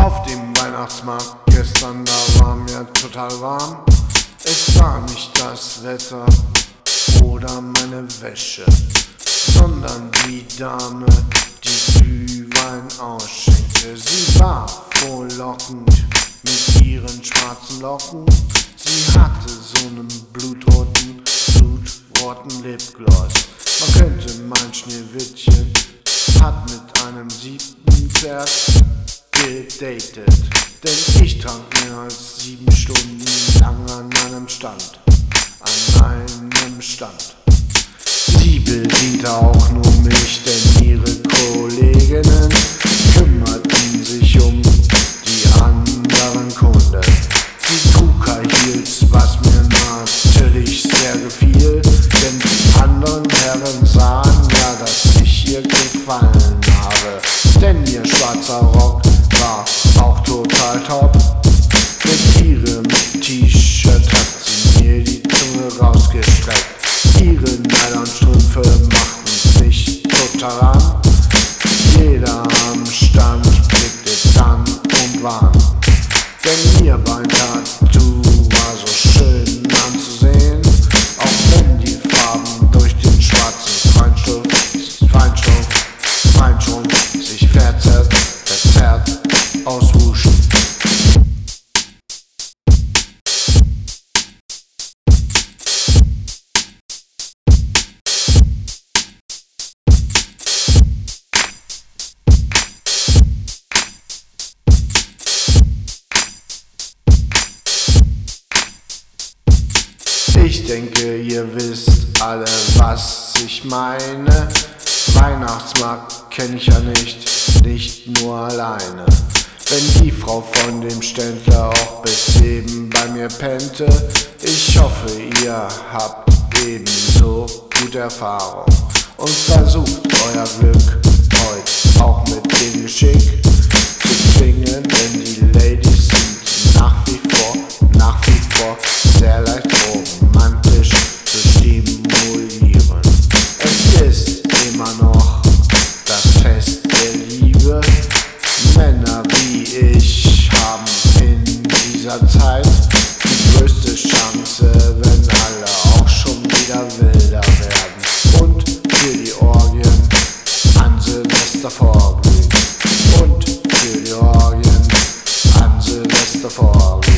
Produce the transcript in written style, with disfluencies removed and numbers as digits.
Auf dem Weihnachtsmarkt gestern, da war mir total warm. Es war nicht das Wetter oder meine Wäsche, sondern die Dame, die Glühwein ausschenkte. Sie war frohlockend mit ihren schwarzen Locken. Sie hatte so einen blutroten Lipgloss. Man könnte meinen, Schneewittchen hat mit einem 7. Pferd gedatet, denn ich trank mehr als 7 Stunden lang an einem Stand. Sie bediente auch nur mich, denn ihre Kolleginnen kümmerten sich um die anderen Kunden. Sie trug High Heels, was mir natürlich sehr gefiel, denn die anderen Herren sahen ja, dass ich ihr gefallen habe. Denn ihr schwarzer Rock war auch total top. Mit ihrem T-Shirt hat sie mir die Zunge rausgestreckt. Ihre Nylonstrümpfe machten mich total an. Jeder am Stand blickte dann und wann. Denn ihr Bein-Tattoo war so schön anzusehen, auch wenn die Farben durch den schwarzen Feinschrumpf sich verzerrt auswuschen. Ich denke, ihr wisst alle, was ich meine. Weihnachtsmarkt kenn ich ja nicht nur alleine. Wenn die Frau von dem Ständler auch bis eben bei mir pennte, ich hoffe, ihr habt ebenso gute Erfahrung und versucht euer Glück heute auch mit dem Geschick zu zwingen, denn die Ladies sind nach wie vor sehr leicht romantisch zu stimulieren. Es ist immer noch das Fest der Liebe. Männer wie ich haben in dieser Zeit die größte Chance, wenn alle auch schon wieder wilder werden und für die Orgien an Silvester vorglühen.